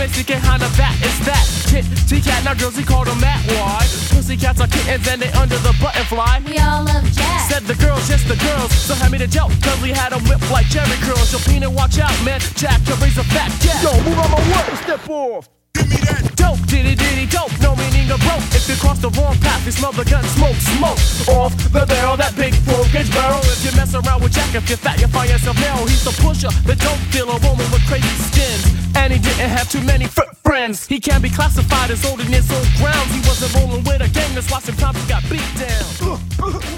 Mexican kind of that is that. Kitty cat, now girls, he called him that. Why? Pussycats are kittens and they under the butterfly. We all love Jack. Said the girls, yes the girls. So hand me the joke, cause we had him whipped like Jerry curls. Yo, Peanut, watch out, man. Jack can raise a fat cat. Yo, move on my way, step off. Give me that. Dope, diddy diddy dope, no meaning of rope. If you cross the wrong path, you smell the gun smoke, smoke. Off the barrel, that big 4-gauge barrel. If you mess around with Jack, if you're fat, you find yourself narrow. He's the pusher, the dope dealer, woman with crazy skins. And he didn't have too many friends. He can be classified as old in his old grounds. He wasn't rolling with a gang, that's why sometimes he got beat down.